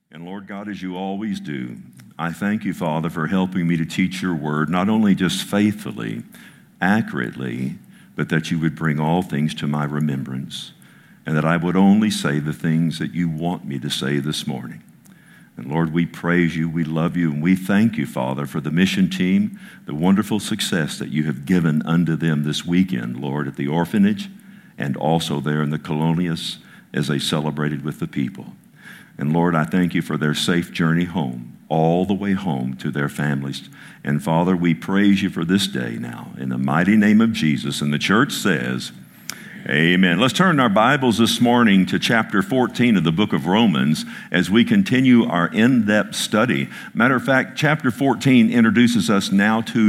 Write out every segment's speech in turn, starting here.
And Lord God, as you always do, I thank you, Father, for helping me to teach your word, not only just faithfully, accurately, but that you would bring all things to my remembrance, and that I would only say the things that you want me to say this morning. And Lord, we praise you, we love you, and we thank you, Father, for the mission team, the wonderful success that you have given unto them this weekend, Lord, at the orphanage, and also there in the Colonias as they celebrated with the people. And Lord, I thank you for their safe journey home, all the way home to their families. And Father, we praise you for this day now, in the mighty name of Jesus. And the church says, amen. Let's turn our Bibles this morning to chapter 14 of the book of Romans as we continue our in-depth study. Matter of fact, chapter 14 introduces us now to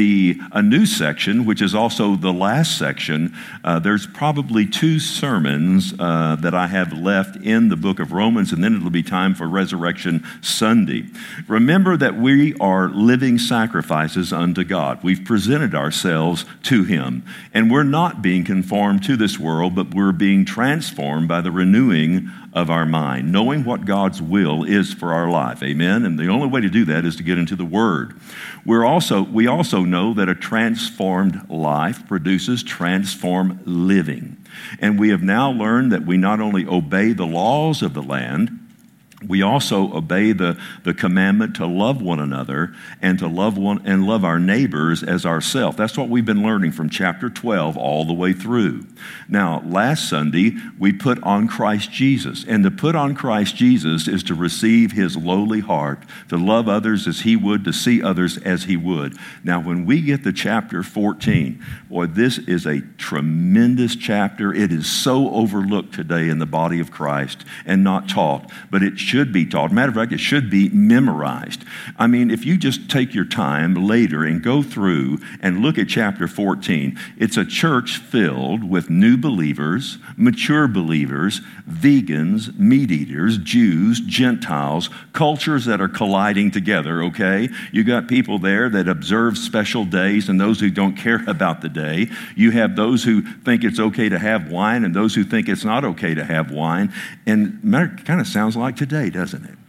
a new section, which is also the last section. There's probably two sermons that I have left in the book of Romans, and then it'll be time for Resurrection Sunday. Remember that we are living sacrifices unto God. We've presented ourselves to Him, and we're not being conformed to this world, but we're being transformed by the renewing of our mind, knowing what God's will is for our life. Amen? And the only way to do that is to get into the Word. We also know that a transformed life produces transformed living. And we have now learned that we not only obey the laws of the land, we also obey the commandment to love one another and to love our neighbors as ourselves. That's what we've been learning from chapter 12 all the way through. Now, last Sunday, we put on Christ Jesus. And to put on Christ Jesus is to receive his lowly heart, to love others as he would, to see others as he would. Now, when we get to chapter 14, boy, this is a tremendous chapter. It is so overlooked today in the body of Christ and not taught, but it should be taught. Matter of fact, it should be memorized. I mean, if you just take your time later and go through and look at chapter 14, it's a church filled with new believers, mature believers, vegans, meat eaters, Jews, Gentiles, cultures that are colliding together, okay? You got people there that observe special days and those who don't care about the day. You have those who think it's okay to have wine and those who think it's not okay to have wine. And it kind of sounds like today, doesn't it?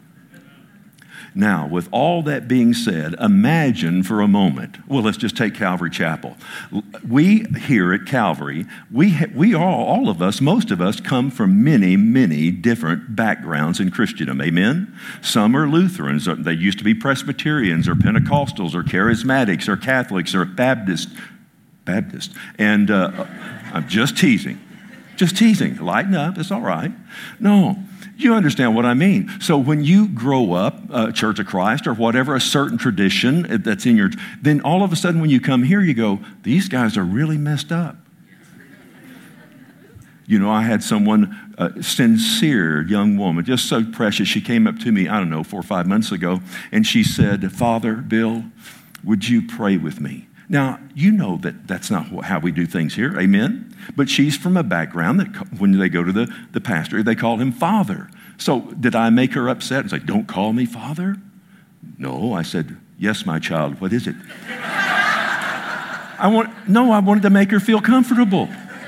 Now, with all that being said, imagine for a moment, well, let's just take Calvary Chapel. We here at Calvary, we all of us, most of us come from many, many different backgrounds in Christendom, amen? Some are Lutherans, or they used to be Presbyterians or Pentecostals or Charismatics or Catholics or Baptist, and I'm just teasing, lighten up, it's all right. No. You understand what I mean. So when you grow up, Church of Christ or whatever, a certain tradition that's in your, then all of a sudden when you come here, you go, these guys are really messed up. You know, I had someone, a sincere young woman, just so precious. She came up to me, 4 or 5 months ago, and she said, Father Bill, would you pray with me? Now, you know that that's not how we do things here, amen? But she's from a background that when they go to the pastor, they call him Father. So did I make her upset and say, don't call me Father? No, I said, yes, my child, what is it? I wanted to make her feel comfortable.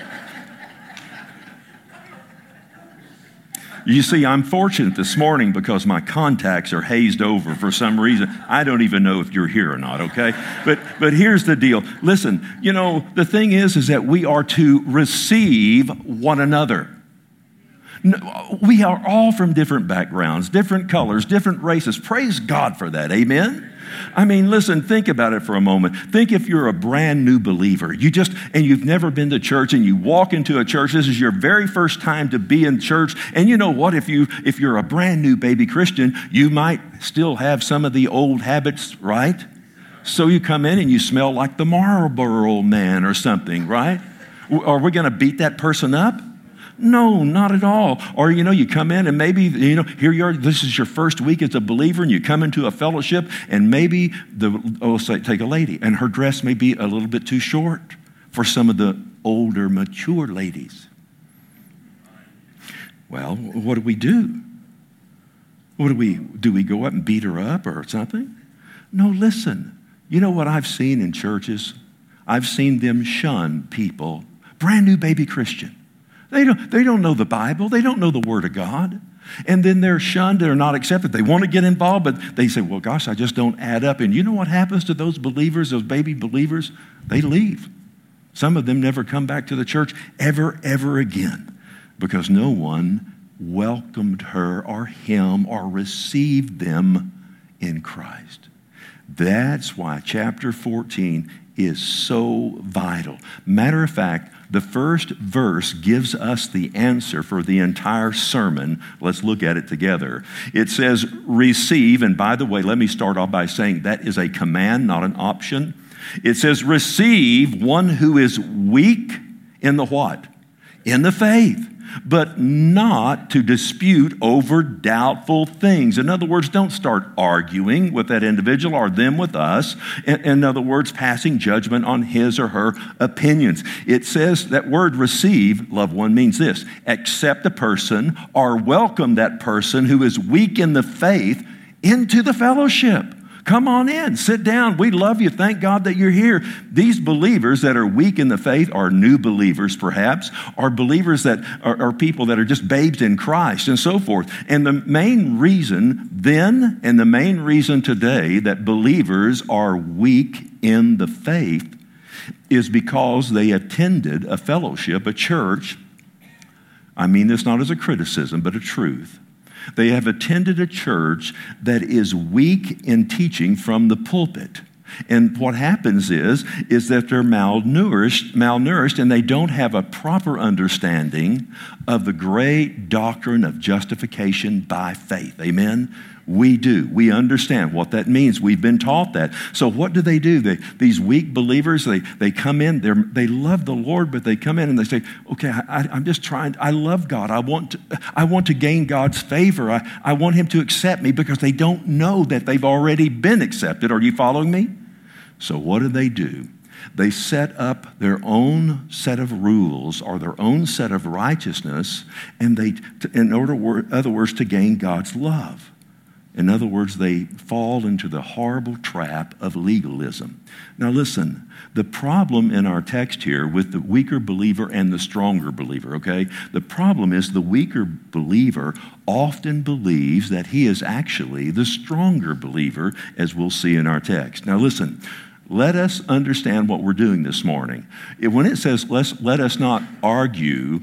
You see, I'm fortunate this morning because my contacts are hazed over for some reason. I don't even know if you're here or not, okay? But here's the deal. Listen, you know, the thing is that we are to receive one another. We are all from different backgrounds, different colors, different races. Praise God for that, amen? I mean, listen, think about it for a moment. Think if you're a brand new believer, and you've never been to church and you walk into a church, this is your very first time to be in church. And you know what? If you're a brand new baby Christian, you might still have some of the old habits, right? So you come in and you smell like the Marlboro Man or something, right? Are we going to beat that person up? No, not at all. Or, you come in and maybe, here you are, this is your first week as a believer and you come into a fellowship and maybe, take a lady and her dress may be a little bit too short for some of the older, mature ladies. Well, what do we do? Do we go up and beat her up or something? No, listen. You know what I've seen in churches? I've seen them shun people, brand new baby Christian. They don't know the Bible. They don't know the Word of God. And then they're shunned, they're not accepted. They want to get involved, but they say, well, gosh, I just don't add up. And you know what happens to those believers, those baby believers? They leave. Some of them never come back to the church ever again because no one welcomed her or him or received them in Christ. That's why chapter 14 is so vital. Matter of fact, the first verse gives us the answer for the entire sermon. Let's look at it together. It says, receive, and by the way, let me start off by saying that is a command, not an option. It says, receive one who is weak in the what? In the faith, but not to dispute over doubtful things. In other words, don't start arguing with that individual or them with us. In other words, passing judgment on his or her opinions. It says that word receive, loved one, means this: accept a person or welcome that person who is weak in the faith into the fellowship. Come on in, sit down. We love you. Thank God that you're here. These believers that are weak in the faith are new believers, perhaps, are believers that are people that are just babes in Christ and so forth. And the main reason then and the main reason today that believers are weak in the faith is because they attended a fellowship, a church. I mean this not as a criticism, but a truth. They have attended a church that is weak in teaching from the pulpit. And what happens is that they're malnourished, and they don't have a proper understanding of the great doctrine of justification by faith. Amen? We do. We understand what that means. We've been taught that. So what do? These weak believers, they come in, they love the Lord, but they come in and they say, okay, I'm just trying, I love God. I want to gain God's favor. I want him to accept me, because they don't know that they've already been accepted. Are you following me? So what do? They set up their own set of rules or their own set of righteousness, and in other words, to gain God's love. In other words, they fall into the horrible trap of legalism. Now listen, the problem in our text here with the weaker believer and the stronger believer, okay? The problem is the weaker believer often believes that he is actually the stronger believer, as we'll see in our text. Now listen, let us understand what we're doing this morning. When it says, let us not argue,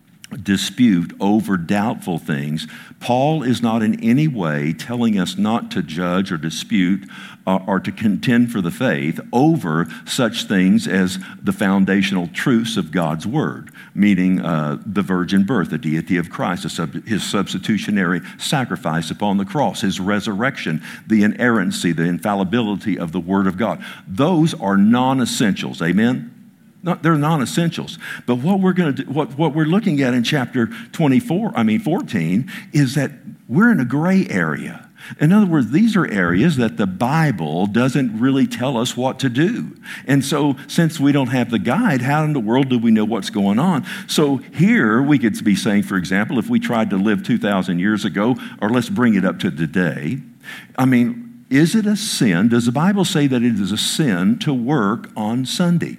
dispute over doubtful things, Paul is not in any way telling us not to judge or dispute or to contend for the faith over such things as the foundational truths of God's word, meaning the virgin birth, the deity of Christ, his substitutionary sacrifice upon the cross, his resurrection, the inerrancy, the infallibility of the word of God. Those are non-essentials. Amen? They're non-essentials. But what we're looking at in chapter 14 is that we're in a gray area. In other words, these are areas that the Bible doesn't really tell us what to do. And so since we don't have the guide, how in the world do we know what's going on? So here we could be saying, for example, if we tried to live 2,000 years ago, or let's bring it up to today, is it a sin? Does the Bible say that it is a sin to work on Sunday?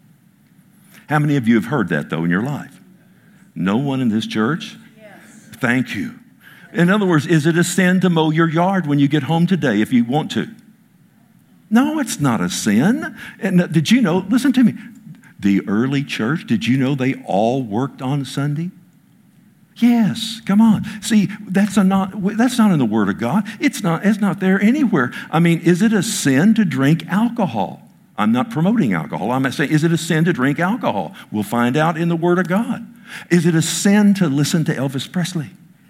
How many of you have heard that, though, in your life? No one in this church? Yes. Thank you. In other words, is it a sin to mow your yard when you get home today if you want to? No, it's not a sin. And did you know, listen to me, the early church, did you know they all worked on Sunday? Yes, come on. See, that's not in the Word of God. It's not there anywhere. Is it a sin to drink alcohol? I'm not promoting alcohol. I'm saying, is it a sin to drink alcohol? We'll find out in the Word of God. Is it a sin to listen to Elvis Presley?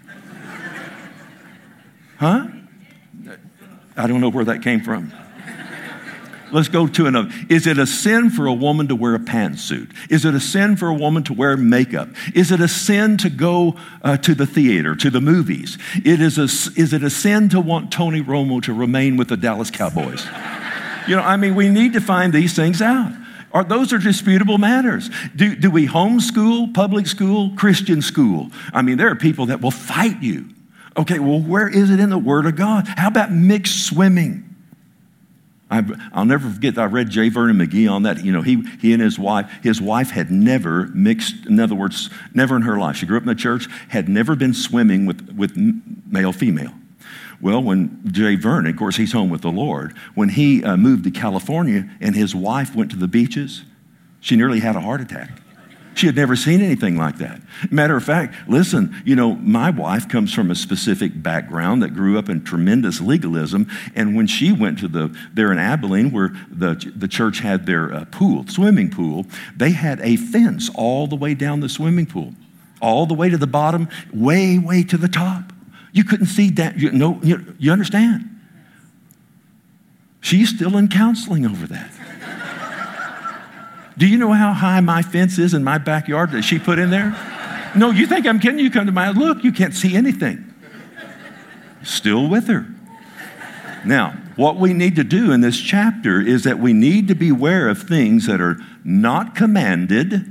Huh? I don't know where that came from. Let's go to another. Is it a sin for a woman to wear a pantsuit? Is it a sin for a woman to wear makeup? Is it a sin to go to the theater, to the movies? Is it a sin to want Tony Romo to remain with the Dallas Cowboys? We need to find these things out. Those are disputable matters. Do we homeschool, public school, Christian school? There are people that will fight you. Okay, well, where is it in the Word of God? How about mixed swimming? I'll never forget, I read J. Vernon McGee on that. You know, he and his wife had never mixed, in other words, never in her life. She grew up in the church, had never been swimming with male, female. Well, when J. Vernon, of course, he's home with the Lord, when he moved to California and his wife went to the beaches, she nearly had a heart attack. She had never seen anything like that. Matter of fact, listen, you know, my wife comes from a specific background that grew up in tremendous legalism, and when she went to there in Abilene where the church had their swimming pool, they had a fence all the way down the swimming pool, all the way to the bottom, way, way to the top. You couldn't see that. You understand? She's still in counseling over that. Do you know how high my fence is in my backyard that she put in there? No, you think I'm kidding? You come to my house, look, you can't see anything. Still with her. Now, what we need to do in this chapter is that we need to beware of things that are not commanded,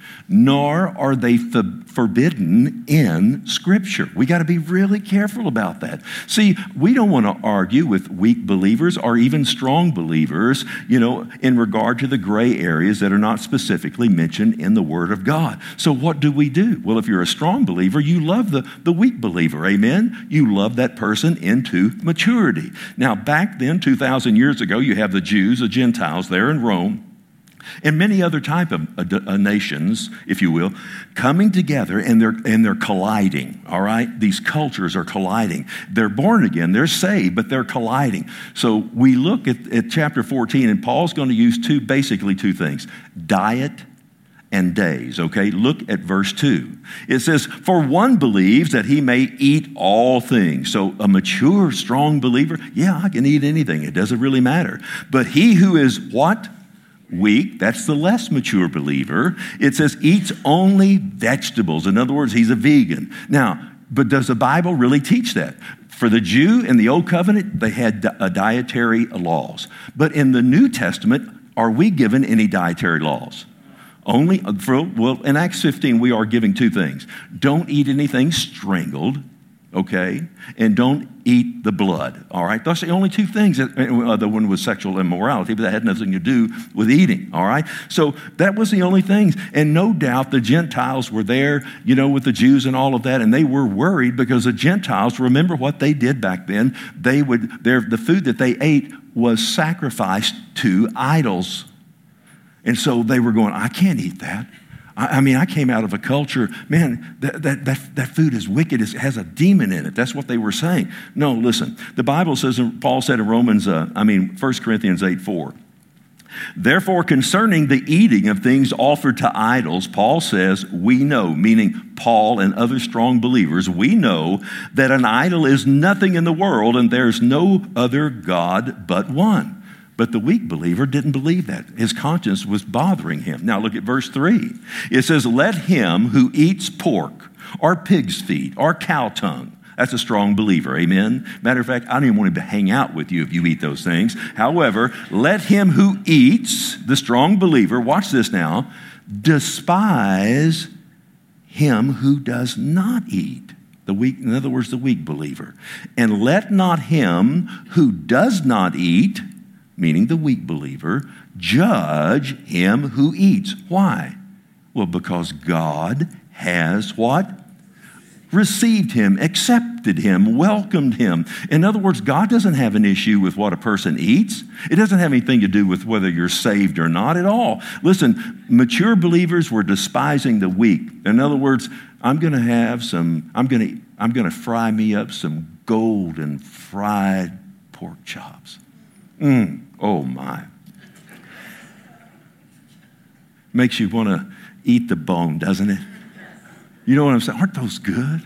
nor are they forbidden in Scripture. We got to be really careful about that. See, we don't want to argue with weak believers or even strong believers, you know, in regard to the gray areas that are not specifically mentioned in the Word of God. So what do? Well, if you're a strong believer, you love the weak believer, amen? You love that person into maturity. Now, back then, 2,000 years ago, you have the Jews, the Gentiles there in Rome, and many other type of nations, if you will, coming together and they're colliding, all right? These cultures are colliding. They're born again, they're saved, but they're colliding. So we look at chapter 14, and Paul's going to use basically two things, diet and days, okay? Look at verse 2. It says, for one believes that he may eat all things. So a mature, strong believer, yeah, I can eat anything. It doesn't really matter. But he who is what? Weak, that's the less mature believer. It says eats only vegetables. In other words, he's a vegan. Now, but does the Bible really teach that? For the Jew in the Old Covenant, they had dietary laws. But in the New Testament, are we given any dietary laws? Only, in Acts 15, we are giving two things. Don't eat anything strangled, okay? And don't eat the blood, all right? Those are the only two things. The one was sexual immorality, but that had nothing to do with eating, all right? So that was the only things. And no doubt the Gentiles were there, you know, with the Jews and all of that, and they were worried because the Gentiles, remember what they did back then? The food that they ate was sacrificed to idols. And so they were going, I can't eat that. I mean, I came out of a culture, man, that food is wicked. It has a demon in it. That's what they were saying. No, listen. The Bible says, Paul said in 1 Corinthians 8:4, therefore, concerning the eating of things offered to idols, Paul says, we know, meaning Paul and other strong believers, we know that an idol is nothing in the world and there's no other God but one. But the weak believer didn't believe that. His conscience was bothering him. Now look at verse 3. It says, let him who eats pork or pig's feet or cow tongue, that's a strong believer, amen? Matter of fact, I don't even want him to hang out with you if you eat those things. However, let him who eats, the strong believer, watch this now, despise him who does not eat. The weak, in other words, the weak believer. And let not him who does not eat, meaning the weak believer, judge him who eats. Why? Well, because God has what? Received him, accepted him, welcomed him. In other words, God doesn't have an issue with what a person eats. It doesn't have anything to do with whether you're saved or not at all. Listen, mature believers were despising the weak. In other words, I'm going to fry me up some golden fried pork chops. Oh my. Makes you want to eat the bone, doesn't it? You know what I'm saying? Aren't those good?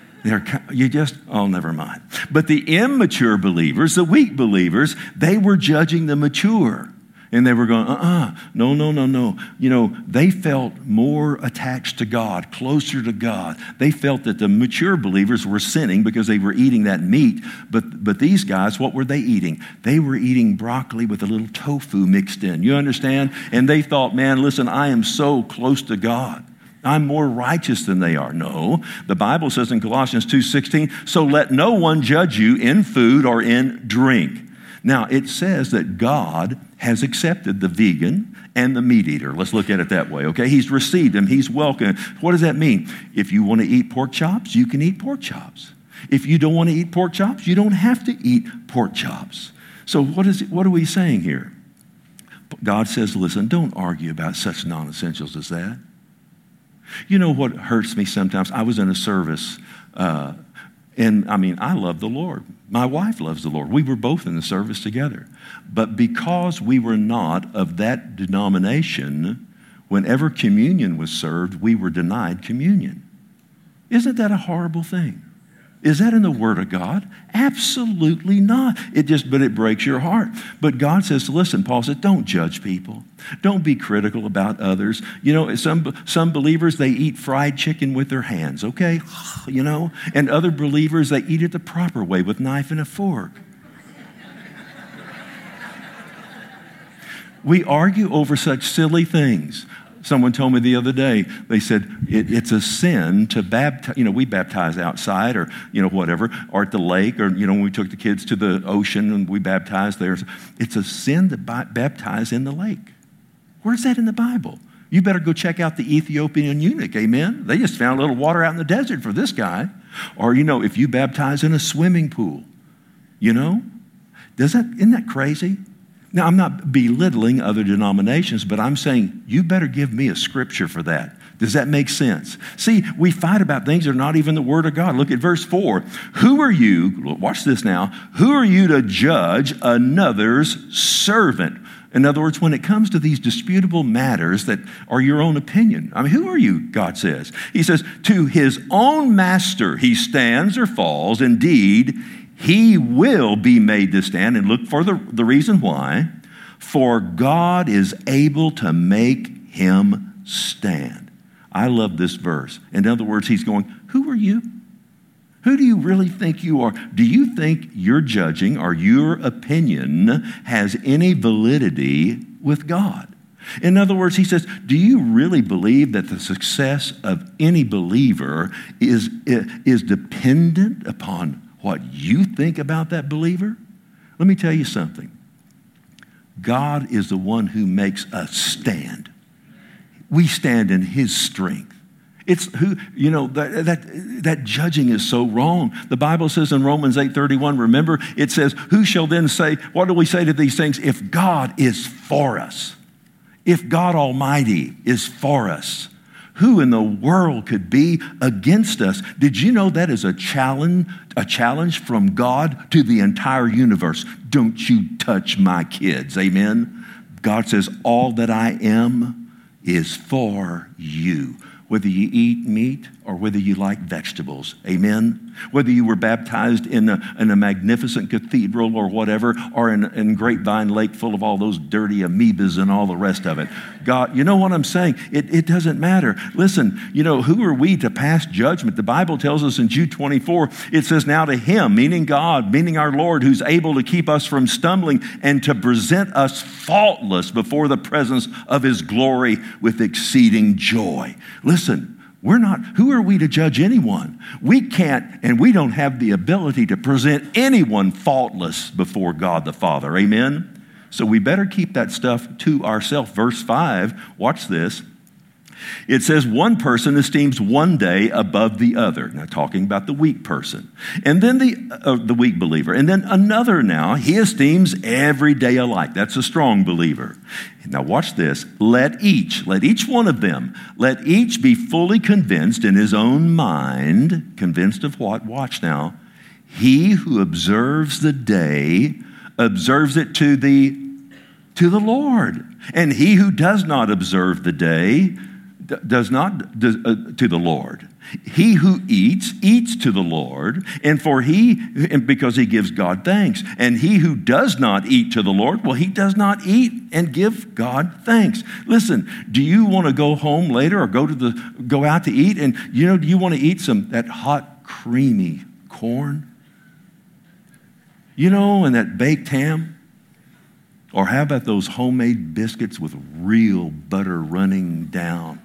Never mind. But the immature believers, the weak believers, they were judging the mature. And they were going, no. You know, they felt more attached to God, closer to God. They felt that the mature believers were sinning because they were eating that meat. But these guys, what were they eating? They were eating broccoli with a little tofu mixed in. You understand? And they thought, man, listen, I am so close to God. I'm more righteous than they are. No, the Bible says in Colossians 2:16, so let no one judge you in food or in drink. Now, it says that God has accepted the vegan and the meat eater. Let's look at it that way, okay? He's received them. He's welcome. What does that mean? If you want to eat pork chops, you can eat pork chops. If you don't want to eat pork chops, you don't have to eat pork chops. So what are we saying here? God says, listen, don't argue about such non-essentials as that. You know what hurts me sometimes? I was in a service, and I love the Lord. My wife loves the Lord. We were both in the service together. But because we were not of that denomination, whenever communion was served, we were denied communion. Isn't that a horrible thing? Is that in the Word of God? Absolutely not. But it breaks your heart. But God says, listen, Paul said, don't judge people. Don't be critical about others. You know, some believers, they eat fried chicken with their hands, okay? You know, and other believers, they eat it the proper way with knife and a fork. We argue over such silly things. Someone told me the other day, they said, it's a sin to baptize. You know, we baptize outside or, you know, whatever, or at the lake, or, you know, when we took the kids to the ocean and we baptized there. It's a sin to baptize in the lake. Where's that in the Bible? You better go check out the Ethiopian eunuch, amen? They just found a little water out in the desert for this guy. Or, you know, if you baptize in a swimming pool, you know, isn't that crazy? Now, I'm not belittling other denominations, but I'm saying you better give me a scripture for that. Does that make sense? See, we fight about things that are not even the Word of God. Look at verse 4. Who are you, watch this now, who are you to judge another's servant? In other words, when it comes to these disputable matters that are your own opinion, who are you, God says? He says, to his own master he stands or falls. Indeed, he will be made to stand, and look for the reason why. For God is able to make him stand. I love this verse. In other words, he's going, who are you? Who do you really think you are? Do you think your judging or your opinion has any validity with God? In other words, he says, do you really believe that the success of any believer is dependent upon what you think about that believer? Let me tell you something. God is the one who makes us stand. We stand in his strength. It's who, you know, that judging is so wrong. The Bible says in Romans 8:31, remember, it says, who shall then say, what do we say to these things? If God is for us, if God Almighty is for us, who in the world could be against us? Did you know that is a challenge from God to the entire universe? Don't you touch my kids, amen? God says, all that I am is for you. Whether you eat meat or whether you like vegetables, amen? Whether you were baptized in a magnificent cathedral or whatever, or in Grapevine Lake full of all those dirty amoebas and all the rest of it. God, you know what I'm saying? It doesn't matter. Listen, you know, who are we to pass judgment? The Bible tells us in Jude 24, it says, now to him, meaning God, meaning our Lord, who's able to keep us from stumbling and to present us faultless before the presence of his glory with exceeding joy. Listen, who are we to judge anyone? We can't, and we don't have the ability to present anyone faultless before God the Father. Amen? So we better keep that stuff to ourselves. Verse 5, watch this. It says one person esteems one day above the other. Now talking about the weak person. And then the weak believer. And then another now, he esteems every day alike. That's a strong believer. Now watch this. Let each one of them, let each be fully convinced in his own mind. Convinced of what? Watch now. He who observes the day, observes it to the Lord. And he who does not observe the day, does not to the Lord. He who eats to the Lord, and because he gives God thanks. And he who does not eat to the Lord, well, he does not eat and give God thanks. Listen, do you want to go home later or go out to eat? And do you want to eat that hot, creamy corn? And that baked ham? Or how about those homemade biscuits with real butter running down?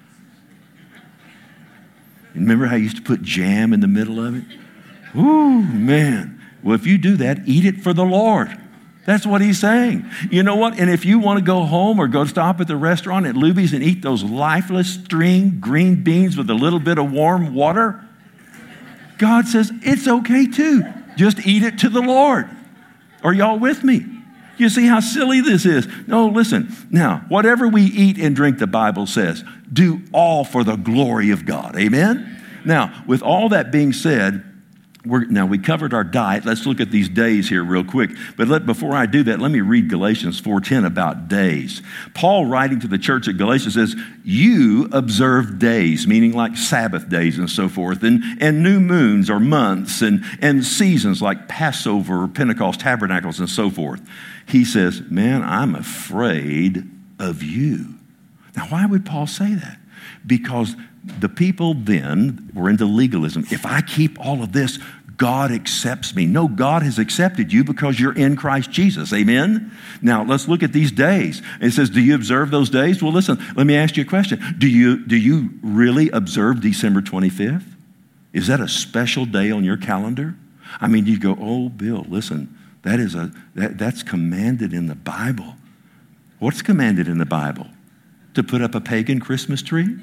Remember how you used to put jam in the middle of it? Ooh, man. Well, if you do that, eat it for the Lord. That's what he's saying. You know what? And if you want to go home or go stop at the restaurant at Luby's and eat those lifeless string green beans with a little bit of warm water, God says it's okay too. Just eat it to the Lord. Are y'all with me? You see how silly this is? No, listen. Now, whatever we eat and drink, the Bible says, do all for the glory of God. Amen? Now, with all that being said, we covered our diet. Let's look at these days here real quick. But before I do that, let me read Galatians 4:10 about days. Paul, writing to the church at Galatia, says, you observe days, meaning like Sabbath days and so forth, and new moons or months and seasons like Passover, Pentecost, Tabernacles, and so forth. He says, man, I'm afraid of you. Now, why would Paul say that? Because the people then were into legalism. If I keep all of this, God accepts me. No, God has accepted you because you're in Christ Jesus. Amen? Now, let's look at these days. It says, do you observe those days? Well, listen, let me ask you a question. Do you really observe December 25th? Is that a special day on your calendar? I mean, you go, oh, Bill, listen, that's commanded in the Bible. What's commanded in the Bible? To put up a pagan Christmas tree?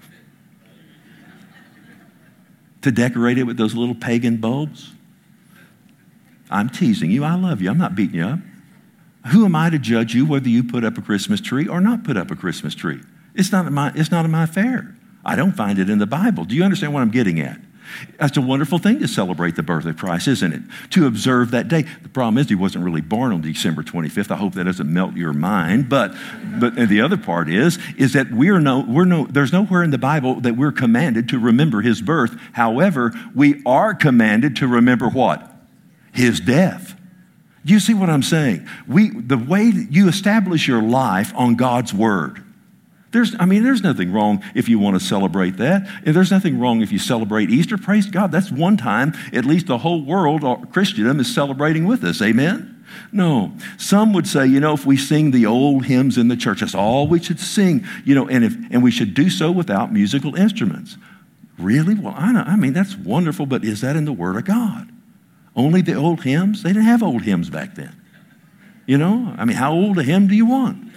To decorate it with those little pagan bulbs? I'm teasing you. I love you. I'm not beating you up. Who am I to judge you whether you put up a Christmas tree or not put up a Christmas tree? It's not my affair. I don't find it in the Bible. Do you understand what I'm getting at? That's a wonderful thing to celebrate the birth of Christ, isn't it? To observe that day. The problem is he wasn't really born on December 25th. I hope that doesn't melt your mind. But and the other part is that there's nowhere in the Bible that we're commanded to remember his birth. However, we are commanded to remember what? His death. Do you see what I'm saying? The way that you establish your life on God's word. There's nothing wrong if you want to celebrate that. And there's nothing wrong if you celebrate Easter. Praise God. That's one time at least the whole world, Christendom, is celebrating with us. Amen? No. Some would say, if we sing the old hymns in the church, that's all we should sing, and we should do so without musical instruments. Really? Well, that's wonderful, but is that in the Word of God? Only the old hymns? They didn't have old hymns back then. How old a hymn do you want?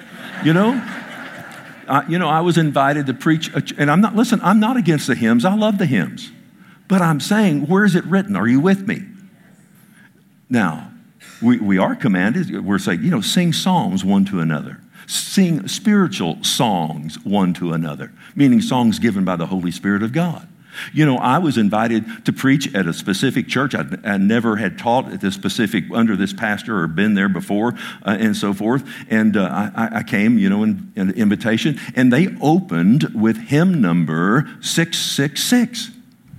I was invited to preach, and I'm not against the hymns. I love the hymns. But I'm saying, where is it written? Are you with me? Now, we are commanded, we're saying, sing psalms one to another. Sing spiritual songs one to another, meaning songs given by the Holy Spirit of God. I was invited to preach at a specific church. I never had taught at under this pastor or been there before and so forth. And I came, in an invitation, and they opened with hymn number 666.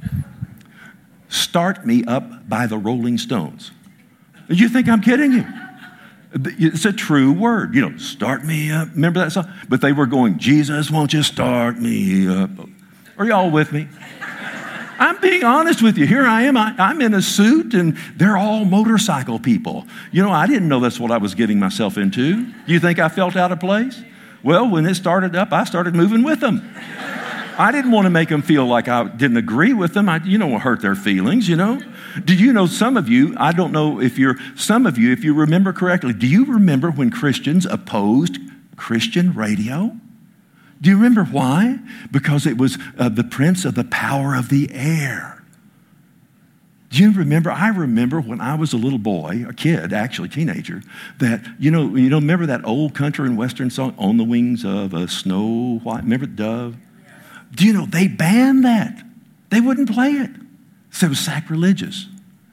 Start Me Up by the Rolling Stones. You think I'm kidding you? It's a true word. Start me up. Remember that song? But they were going, Jesus, won't you start me up? Are y'all with me? I'm being honest with you. Here I am. I'm in a suit, and they're all motorcycle people. I didn't know that's what I was getting myself into. You think I felt out of place? Well, when it started up, I started moving with them. I didn't want to make them feel like I didn't agree with them. You don't want to hurt their feelings, Did you know some of you, I don't know if you remember correctly, do you remember when Christians opposed Christian radio? Do you remember why? Because it was the prince of the power of the air. Do you remember? I remember when I was a little boy, a kid, actually teenager, that, remember that old country and western song, On the Wings of a Snow White? Remember Dove? Do you know, they banned that. They wouldn't play it. So it was sacrilegious.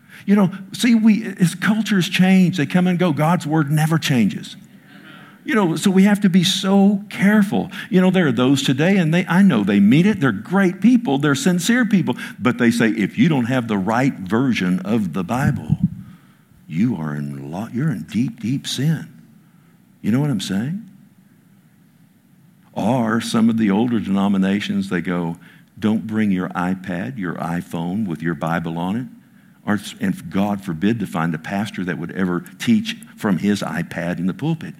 As cultures change, they come and go. God's word never changes. So we have to be so careful. There are those today, and I know they mean it. They're great people. They're sincere people. But they say, if you don't have the right version of the Bible, you're in deep, deep sin. You know what I'm saying? Or some of the older denominations, they go, don't bring your iPad, your iPhone with your Bible on it. And God forbid to find a pastor that would ever teach from his iPad in the pulpit.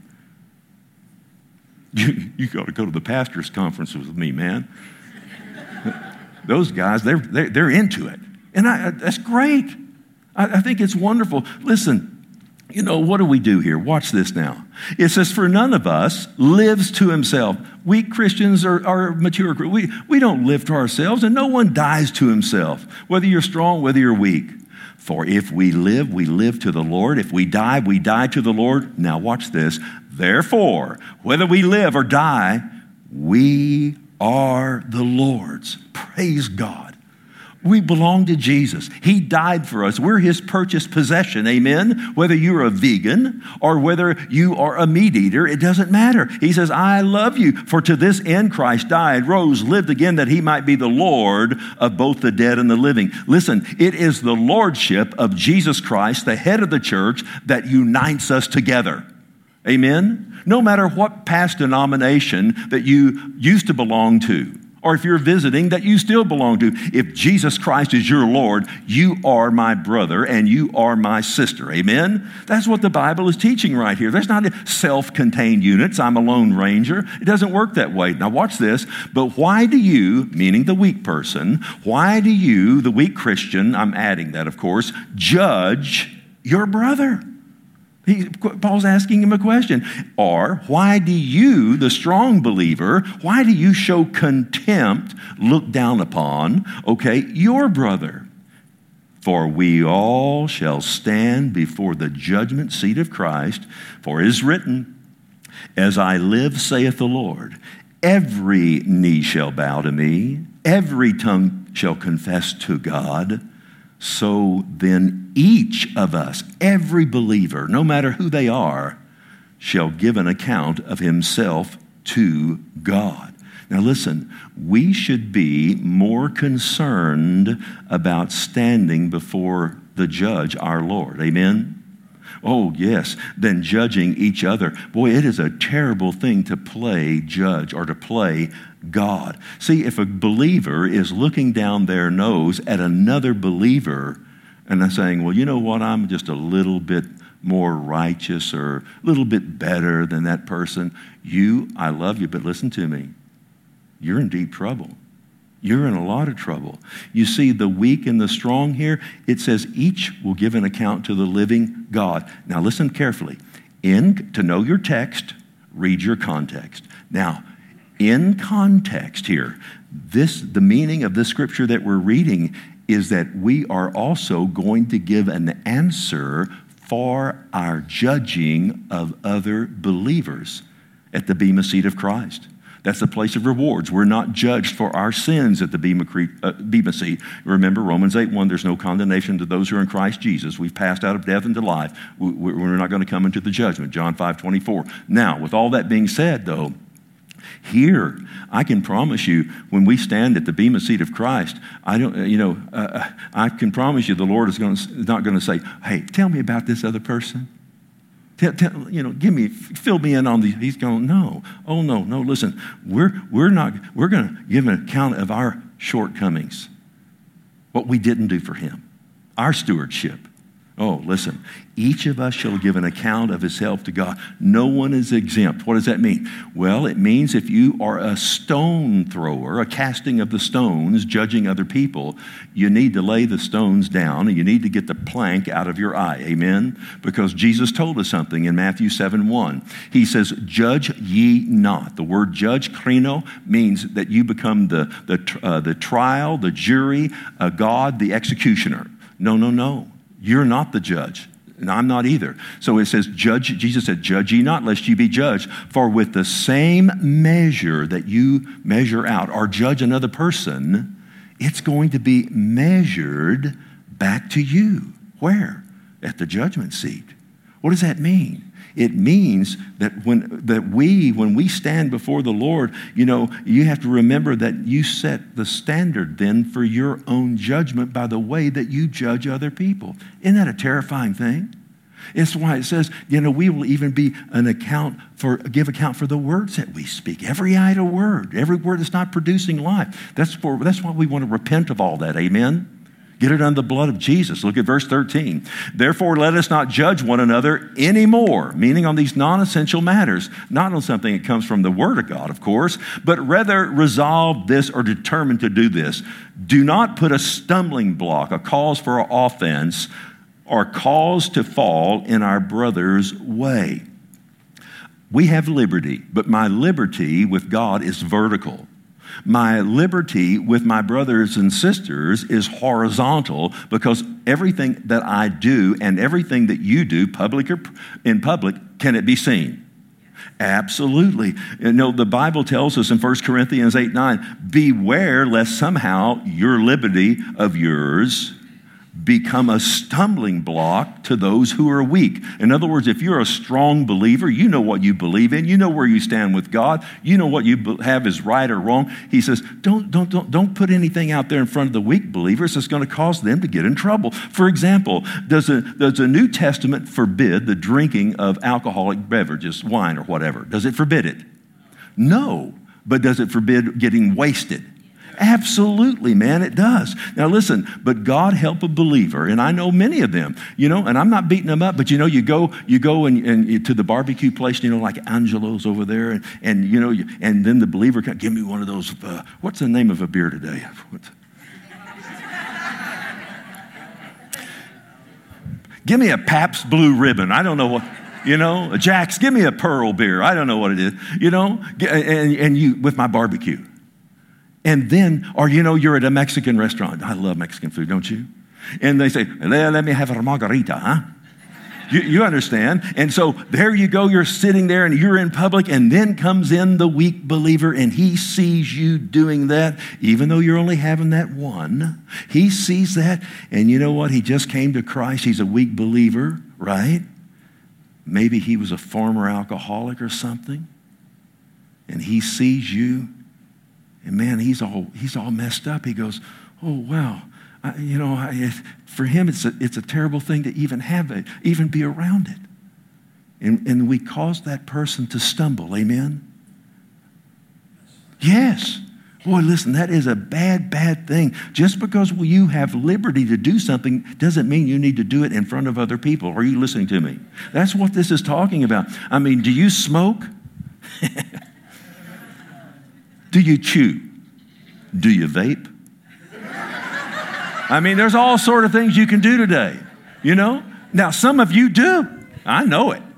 You got to go to the pastor's conference with me, man. Those guys, they're into it. And that's great. I think it's wonderful. Listen, You know, what do we do here? Watch this now. It says, for none of us lives to himself. We Christians are mature. We don't live to ourselves, and no one dies to himself, whether you're strong, whether you're weak. For if we live to the Lord. If we die to the Lord. Now watch this. Therefore, whether we live or die, we are the Lord's. Praise God. We belong to Jesus. He died for us. We're his purchased possession. Amen. Whether you're a vegan or whether you are a meat eater, it doesn't matter. He says, I love you. For to this end Christ died, rose, lived again, that he might be the Lord of both the dead and the living. Listen, it is the lordship of Jesus Christ, the head of the church, that unites us together. Amen. No matter what past denomination that you used to belong to, or if you're visiting that you still belong to, if Jesus Christ is your Lord, you are my brother and you are my sister. Amen? That's what the Bible is teaching right here. There's not self-contained units. I'm a lone ranger. It doesn't work that way. Now watch this. But why do you, meaning the weak person, why do you, the weak Christian, I'm adding that of course, judge your brother? Paul's asking him a question. Or why do you, the strong believer, why do you show contempt, look down upon, your brother? For we all shall stand before the judgment seat of Christ. For it is written, as I live, saith the Lord, every knee shall bow to me, every tongue shall confess to God. So then each of us, every believer, no matter who they are, shall give an account of himself to God. Now listen, we should be more concerned about standing before the judge, our Lord. Amen? Oh, yes, than judging each other. Boy, it is a terrible thing to play judge or to play God. See, if a believer is looking down their nose at another believer and they're saying, well, you know what, I'm just a little bit more righteous or a little bit better than that person. I love you, but listen to me. You're in deep trouble. You're in a lot of trouble. You see the weak and the strong here. It says each will give an account to the living God. Now listen carefully. To know your text, read your context. Now, in context here, the meaning of this scripture that we're reading is that we are also going to give an answer for our judging of other believers at the Bema seat of Christ. That's the place of rewards. We're not judged for our sins at the Bema seat. Remember, Romans 8:1, there's no condemnation to those who are in Christ Jesus. We've passed out of death into life. We're not going to come into the judgment. John 5:24. Now, with all that being said, though, here, I can promise you, when we stand at the Bema seat of Christ, I can promise you the Lord is not going to say, hey, tell me about this other person. Fill me in on these. He's going, no. Oh, no, listen. We're going to give an account of our shortcomings, what we didn't do for him, our stewardship. Oh, listen, each of us shall give an account of himself to God. No one is exempt. What does that mean? Well, it means if you are a stone thrower, a casting of the stones, judging other people, you need to lay the stones down and you need to get the plank out of your eye. Amen? Because Jesus told us something in Matthew 7:1. He says, judge ye not. The word judge, krino, means that you become the trial, the jury, God, the executioner. No. You're not the judge, and I'm not either. So it says, Jesus said, judge ye not, lest ye be judged. For with the same measure that you measure out or judge another person, it's going to be measured back to you. Where? At the judgment seat. What does that mean? It means that when we stand before the Lord, you have to remember that you set the standard then for your own judgment by the way that you judge other people. Isn't that a terrifying thing? It's why it says, we will even give account for the words that we speak. Every idle word, every word that's not producing life. That's why we want to repent of all that. Amen? Get it under the blood of Jesus. Look at verse 13. Therefore, let us not judge one another anymore, meaning on these non-essential matters, not on something that comes from the Word of God, of course, but rather resolve this or determine to do this. Do not put a stumbling block, a cause for offense or cause to fall in our brother's way. We have liberty, but my liberty with God is vertical. My liberty with my brothers and sisters is horizontal, because everything that I do and everything that you do, public or in public, can it be seen? Absolutely. You know, the Bible tells us in 1 Corinthians 8:9, beware lest somehow your liberty of yours become a stumbling block to those who are weak. In other words, if you're a strong believer, you know what you believe in, you know where you stand with God, you know what you have is right or wrong. He says, don't put anything out there in front of the weak believers that's going to cause them to get in trouble. For example, does the New Testament forbid the drinking of alcoholic beverages, wine or whatever? Does it forbid it? No. But does it forbid getting wasted? Absolutely, man, it does. Now listen, but God help a believer, and I know many of them, you know, and I'm not beating them up, but you know, you go and to the barbecue place, you know, like Angelo's over there, and you know, and then the believer can give me one of those, what's the name of a beer today? Give me a Pabst Blue Ribbon. I don't know what. You know, a Jack's, give me a Pearl beer. I don't know what it is, you know, and you with my barbecue. And then, or you know, you're at a Mexican restaurant. I love Mexican food, don't you? And they say, let me have a margarita, huh? You understand? And so there you go, you're sitting there and you're in public, and then comes in the weak believer and he sees you doing that, even though you're only having that one. He sees that, and you know what? He just came to Christ. He's a weak believer, right? Maybe he was a former alcoholic or something, and he sees you. And man, he's all messed up. He goes, oh, wow. For him, it's a terrible thing to even have it, even be around it. And we cause that person to stumble. Amen? Yes. Boy, listen, that is a bad, bad thing. Just because you have liberty to do something doesn't mean you need to do it in front of other people. Are you listening to me? That's what this is talking about. I mean, do you smoke? Do you chew? Do you vape? I mean, there's all sort of things you can do today, you know? Now, some of you do. I know it.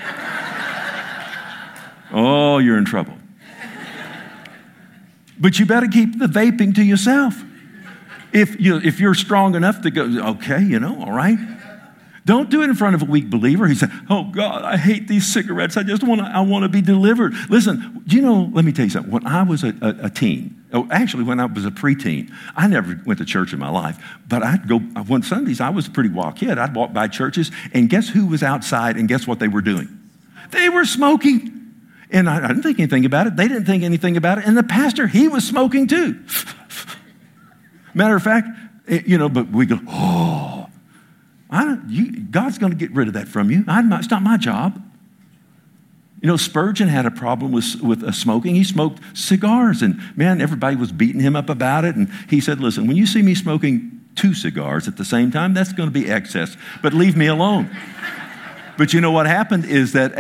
Oh, you're in trouble. But you better keep the vaping to yourself. If you're strong enough to go, okay, you know, all right. Don't do it in front of a weak believer. He said, oh, God, I hate these cigarettes. I want to be delivered. Listen, you know, let me tell you something. When I was a teen, actually when I was a preteen, I never went to church in my life, but I'd go, on Sundays, I was a pretty wild kid. I'd walk by churches, and guess who was outside, and guess what they were doing? They were smoking. And I didn't think anything about it. They didn't think anything about it. And the pastor, he was smoking too. Matter of fact, you know, but we go, oh. God's going to get rid of that from you. It's not my job. You know, Spurgeon had a problem with smoking. He smoked cigars, and man, everybody was beating him up about it. And he said, listen, when you see me smoking 2 cigars at the same time, that's going to be excess, but leave me alone. But you know what happened is that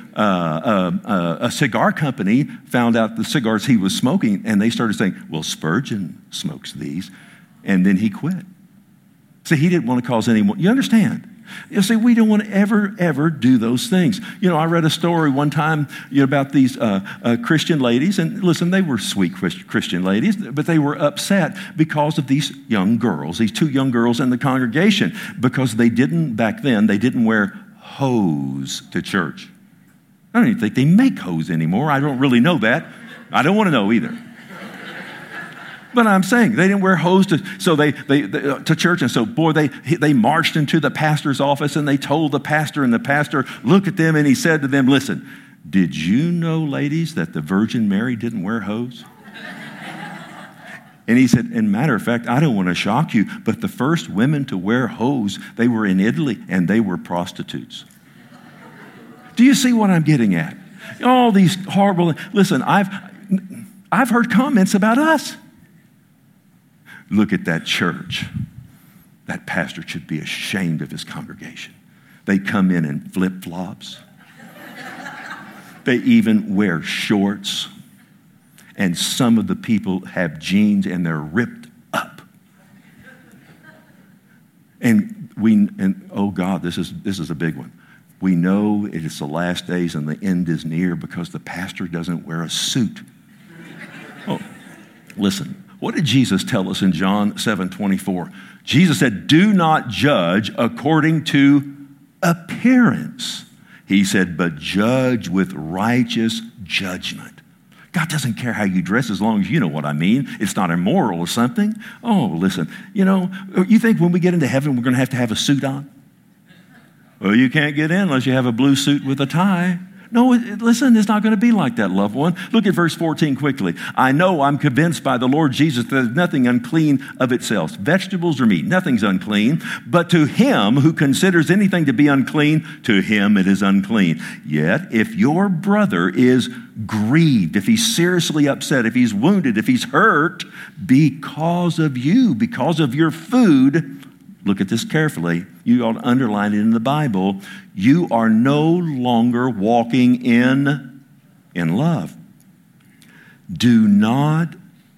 a cigar company found out the cigars he was smoking, and they started saying, well, Spurgeon smokes these, and then he quit. See, he didn't want to cause any more. You understand? You see, we don't want to ever do those things. You know, I read a story one time about these Christian ladies, and listen, they were sweet Christian ladies, but they were upset because of these young girls, these 2 young girls in the congregation, because back then, they didn't wear hose to church. I don't even think they make hose anymore. I don't really know that. I don't want to know either. But I'm saying they didn't wear hose to church, and so boy, they marched into the pastor's office, and they told the pastor, and the pastor looked at them, and he said to them, listen, did you know, ladies, that the Virgin Mary didn't wear hose? And he said, and matter of fact, I don't want to shock you, but the first women to wear hose, they were in Italy, and they were prostitutes. Do you see what I'm getting at? All these horrible, listen, I've heard comments about us. Look at that church. That pastor should be ashamed of his congregation. They come in flip-flops. They even wear shorts. And some of the people have jeans and they're ripped up. And And oh God, this is a big one. We know it is the last days and the end is near because the pastor doesn't wear a suit. Oh, listen, what did Jesus tell us in John 7:24? Jesus said, do not judge according to appearance. He said, but judge with righteous judgment. God doesn't care how you dress as long as you know what I mean. It's not immoral or something. Oh, listen, you think when we get into heaven we're going to have a suit on? Well, you can't get in unless you have a blue suit with a tie. No, listen, it's not going to be like that, loved one. Look at verse 14 quickly. I know, I'm convinced by the Lord Jesus that there's nothing unclean of itself. Vegetables or meat, nothing's unclean. But to him who considers anything to be unclean, to him it is unclean. Yet, if your brother is grieved, if he's seriously upset, if he's wounded, if he's hurt because of you, because of your food, look at this carefully. You ought to underline it in the Bible. You are no longer walking in love. Do not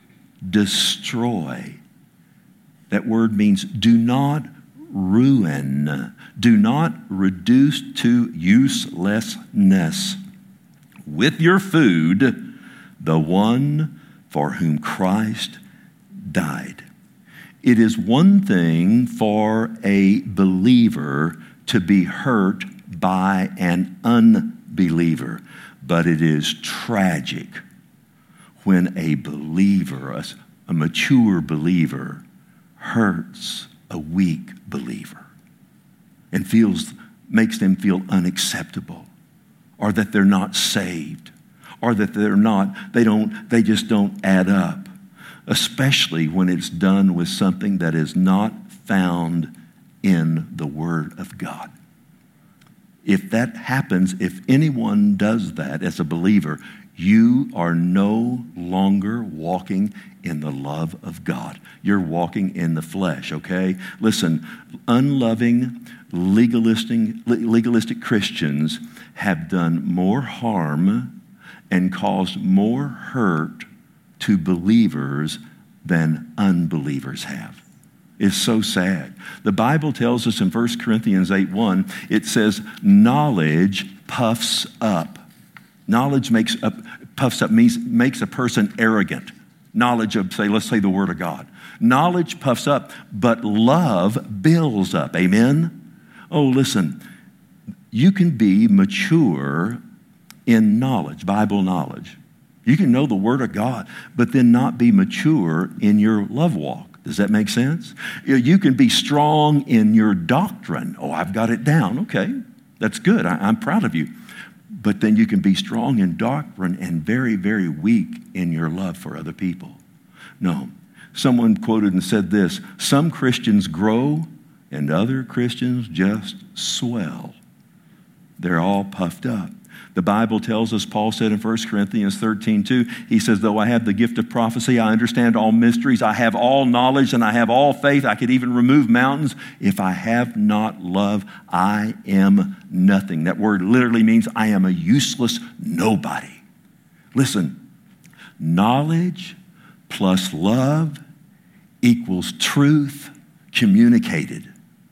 destroy. That word means do not ruin. Do not reduce to uselessness with your food the one for whom Christ died. It is one thing for a believer to be hurt by an unbeliever, but it is tragic when a believer, a mature believer, hurts a weak believer and makes them feel unacceptable, or that they're not saved, or that they just don't add up. Especially when it's done with something that is not found in the Word of God. If that happens, if anyone does that as a believer, you are no longer walking in the love of God. You're walking in the flesh, okay? Listen, unloving, legalistic Christians have done more harm and caused more hurt to believers than unbelievers have. It's so sad. The Bible tells us in 1 Corinthians 8:1, it says, knowledge puffs up. Knowledge puffs up, means makes a person arrogant. Knowledge of, let's say the Word of God. Knowledge puffs up, but love builds up. Amen? Oh, listen, you can be mature in knowledge, Bible knowledge. You can know the Word of God, but then not be mature in your love walk. Does that make sense? You can be strong in your doctrine. Oh, I've got it down. Okay, that's good. I'm proud of you. But then you can be strong in doctrine and very, very weak in your love for other people. No. Someone quoted and said this, some Christians grow and other Christians just swell. They're all puffed up. The Bible tells us, Paul said in 1 Corinthians 13:2, he says, though I have the gift of prophecy, I understand all mysteries, I have all knowledge, and I have all faith, I could even remove mountains. If I have not love, I am nothing. That word literally means I am a useless nobody. Listen, knowledge plus love equals truth communicated.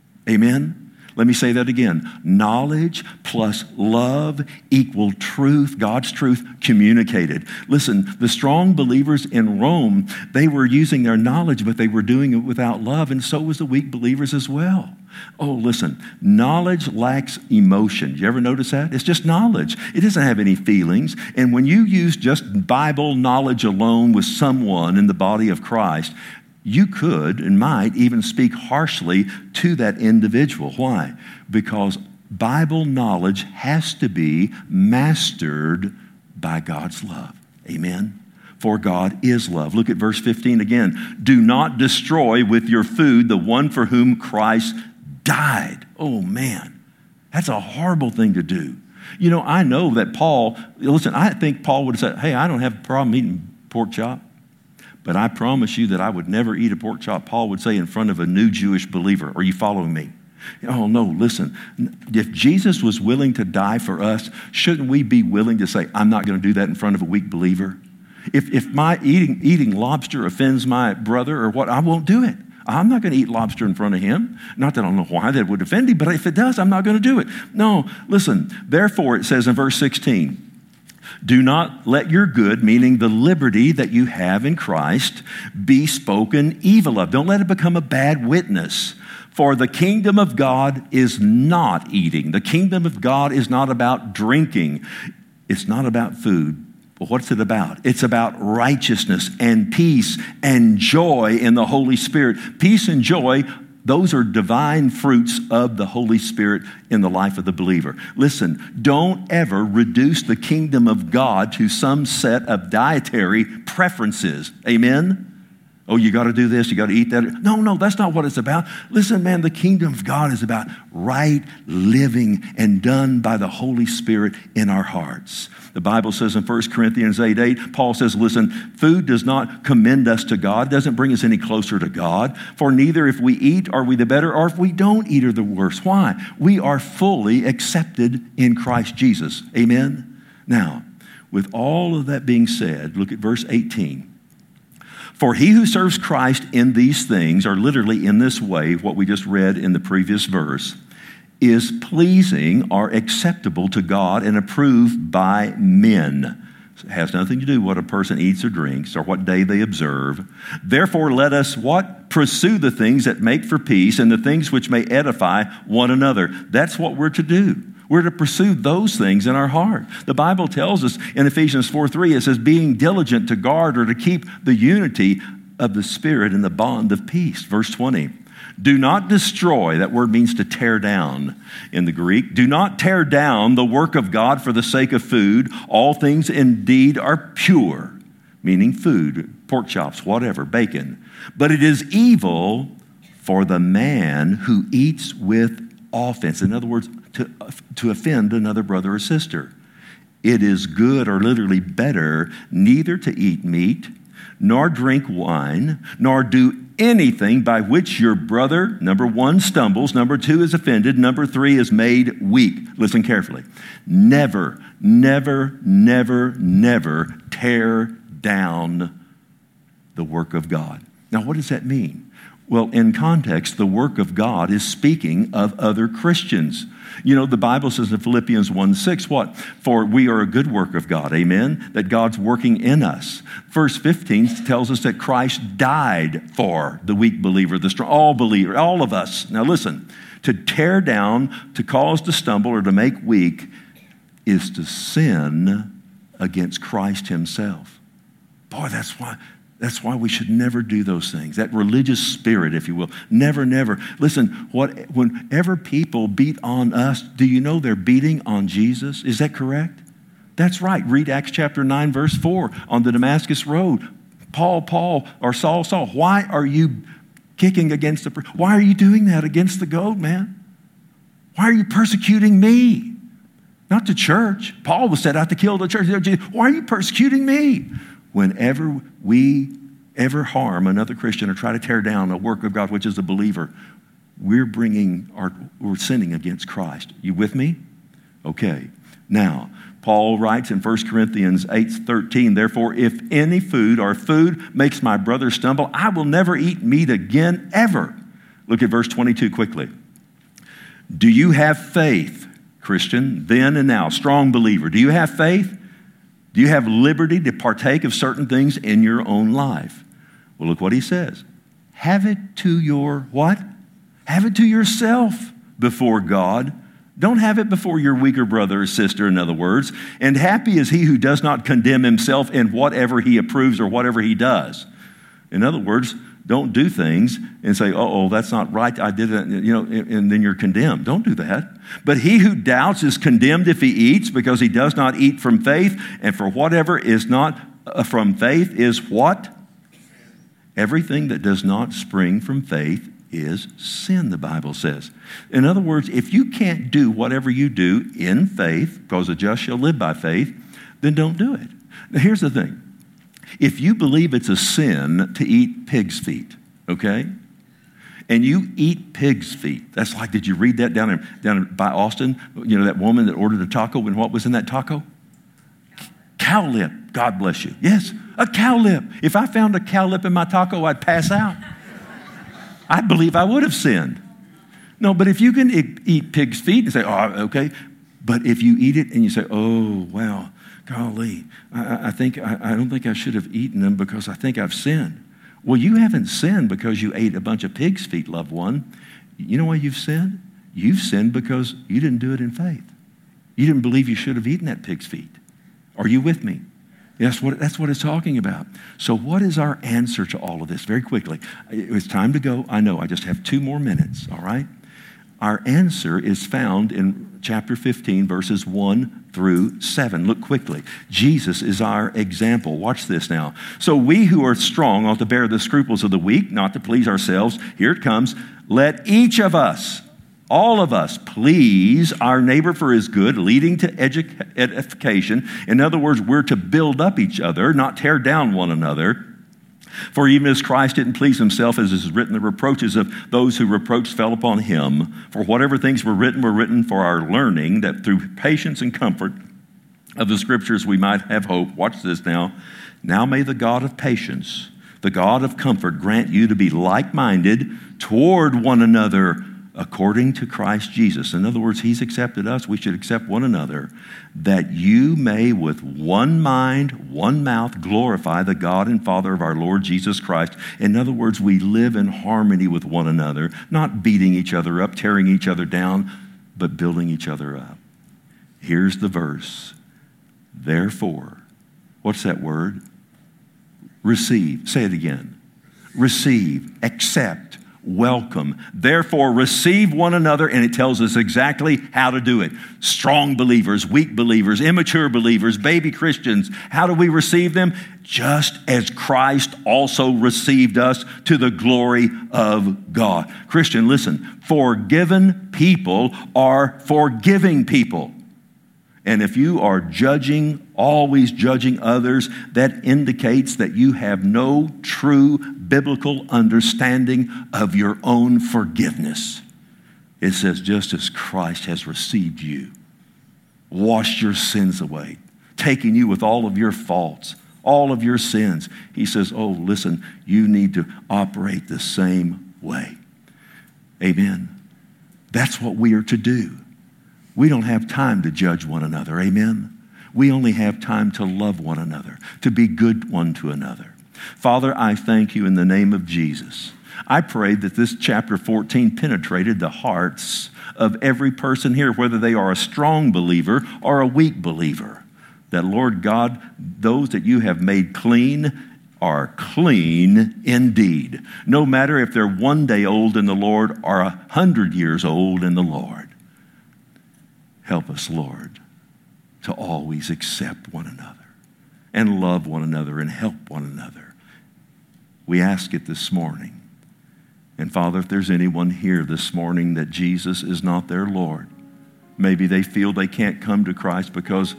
Amen? Let me say that again. Knowledge plus love equal truth, God's truth communicated. Listen, the strong believers in Rome, they were using their knowledge, but they were doing it without love, and so was the weak believers as well. Oh, listen, knowledge lacks emotion. Did you ever notice that? It's just knowledge. It doesn't have any feelings. And when you use just Bible knowledge alone with someone in the body of Christ, you could and might even speak harshly to that individual. Why? Because Bible knowledge has to be mastered by God's love. Amen? For God is love. Look at verse 15 again. Do not destroy with your food the one for whom Christ died. Oh, man. That's a horrible thing to do. You know, I know that I think Paul would have said, hey, I don't have a problem eating pork chop. But I promise you that I would never eat a pork chop, Paul would say, in front of a new Jewish believer. Are you following me? Oh, no, listen. If Jesus was willing to die for us, shouldn't we be willing to say, I'm not going to do that in front of a weak believer? If my eating lobster offends my brother or what, I won't do it. I'm not going to eat lobster in front of him. Not that I don't know why that would offend him, but if it does, I'm not going to do it. No, listen. Therefore, it says in verse 16, do not let your good, meaning the liberty that you have in Christ, be spoken evil of. Don't let it become a bad witness. For the kingdom of God is not eating. The kingdom of God is not about drinking. It's not about food. But what's it about? It's about righteousness and peace and joy in the Holy Spirit. Peace and joy, those are divine fruits of the Holy Spirit in the life of the believer. Listen, don't ever reduce the kingdom of God to some set of dietary preferences. Amen? Oh, you got to do this, you got to eat that. No, that's not what it's about. Listen, man, the kingdom of God is about right living and done by the Holy Spirit in our hearts. The Bible says in 1 Corinthians 8:8, Paul says, listen, food does not commend us to God, doesn't bring us any closer to God. For neither if we eat are we the better, or if we don't eat are the worse. Why? We are fully accepted in Christ Jesus. Amen? Now, with all of that being said, look at verse 18. For he who serves Christ in these things, or literally in this way, what we just read in the previous verse, is pleasing or acceptable to God and approved by men. It has nothing to do with what a person eats or drinks or what day they observe. Therefore, let us what? Pursue the things that make for peace and the things which may edify one another. That's what we're to do. We're to pursue those things in our heart. The Bible tells us in Ephesians 4:3, it says, being diligent to guard or to keep the unity of the Spirit in the bond of peace. Verse 20, do not destroy, that word means to tear down in the Greek. Do not tear down the work of God for the sake of food. All things indeed are pure, meaning food, pork chops, whatever, bacon. But it is evil for the man who eats with offense. In other words, to offend another brother or sister. It is good, or literally better, neither to eat meat, nor drink wine, nor do anything by which your brother, number one, stumbles, number two, is offended, number three, is made weak. Listen carefully. Never, never, never, never tear down the work of God. Now, what does that mean? Well, in context, the work of God is speaking of other Christians. You know, the Bible says in Philippians 1:6, what? For we are a good work of God, amen? That God's working in us. Verse 15 tells us that Christ died for the weak believer, the strong, all believer, all of us. Now listen, to tear down, to cause to stumble, or to make weak is to sin against Christ himself. Boy, that's why we should never do those things. That religious spirit, if you will. Never, never. Listen, whenever people beat on us, do you know they're beating on Jesus? Is that correct? That's right. Read Acts chapter 9, verse 4 on the Damascus Road. Paul, or Saul, why are you kicking against why are you doing that against the goat, man? Why are you persecuting me? Not the church. Paul was set out to kill the church. Why are you persecuting me? Whenever we ever harm another Christian or try to tear down a work of God, which is a believer, we're sinning against Christ. You with me? Okay. Now, Paul writes in 1 Corinthians 8:13, therefore, if any food or food makes my brother stumble, I will never eat meat again, ever. Look at verse 22 quickly. Do you have faith, Christian, then and now, strong believer? Do you have faith? Do you have liberty to partake of certain things in your own life? Well, look what he says. Have it to your what? Have it to yourself before God. Don't have it before your weaker brother or sister, in other words. And happy is he who does not condemn himself in whatever he approves or whatever he does. In other words, don't do things and say, oh, that's not right. I did it, and then you're condemned. Don't do that. But he who doubts is condemned if he eats, because he does not eat from faith. And for whatever is not from faith is what? Everything that does not spring from faith is sin, the Bible says. In other words, if you can't do whatever you do in faith, because the just shall live by faith, then don't do it. Now, here's the thing. If you believe it's a sin to eat pig's feet, okay, and you eat pig's feet, that's like, did you read that down by Austin? You know, that woman that ordered a taco, and what was in that taco? Cow lip. God bless you. Yes, a cow lip. If I found a cow lip in my taco, I'd pass out. I believe I would have sinned. No, but if you can eat pig's feet and say, oh, okay, but if you eat it and you say, oh, wow, golly, I don't think I should have eaten them because I think I've sinned. Well, you haven't sinned because you ate a bunch of pig's feet, loved one. You know why you've sinned? You've sinned because you didn't do it in faith. You didn't believe you should have eaten that pig's feet. Are you with me? That's what it's talking about. So what is our answer to all of this? Very quickly. It's time to go. I know, I just have 2 more minutes, all right? Our answer is found in chapter 15, verses 1 through 7. Look quickly. Jesus is our example. Watch this now. So we who are strong ought to bear the scruples of the weak, not to please ourselves. Here it comes. Let each of us, all of us, please our neighbor for his good, leading to edification. In other words, we're to build up each other, not tear down one another. For even as Christ didn't please himself, as is written, the reproaches of those who reproached fell upon him. For whatever things were written for our learning, that through patience and comfort of the Scriptures we might have hope. Watch this now. Now may the God of patience, the God of comfort, grant you to be like-minded toward one another, according to Christ Jesus. In other words, he's accepted us. We should accept one another, that you may with one mind, one mouth, glorify the God and Father of our Lord Jesus Christ. In other words, we live in harmony with one another, not beating each other up, tearing each other down, but building each other up. Here's the verse. Therefore, what's that word? Receive. Say it again. Receive, accept, welcome. Therefore, receive one another, and it tells us exactly how to do it. Strong believers, weak believers, immature believers, baby Christians. How do we receive them? Just as Christ also received us to the glory of God. Christian, listen, forgiven people are forgiving people. And if you are judging, always judging others, that indicates that you have no true biblical understanding of your own forgiveness. It says, just as Christ has received you, washed your sins away, taking you with all of your faults, all of your sins. He says, oh, listen, you need to operate the same way. Amen. That's what we are to do. We don't have time to judge one another. Amen. We only have time to love one another, to be good one to another. Father, I thank you in the name of Jesus. I pray that this chapter 14 penetrated the hearts of every person here, whether they are a strong believer or a weak believer. That, Lord God, those that you have made clean are clean indeed. No matter if they're 1 day old in the Lord or 100 years old in the Lord. Help us, Lord, to always accept one another and love one another and help one another. We ask it this morning. And Father, if there's anyone here this morning that Jesus is not their Lord, maybe they feel they can't come to Christ because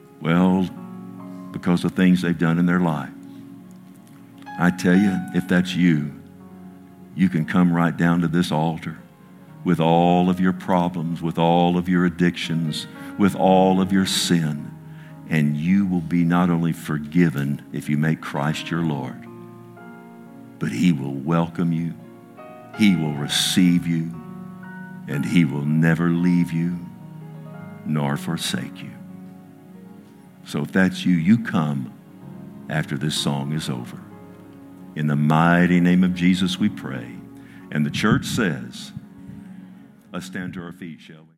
of things they've done in their life. I tell you, if that's you, you can come right down to this altar with all of your problems, with all of your addictions, with all of your sin, and you will be not only forgiven if you make Christ your Lord, but he will welcome you, he will receive you, and he will never leave you nor forsake you. So if that's you, you come after this song is over. In the mighty name of Jesus we pray. And the church says, let's stand to our feet, shall we?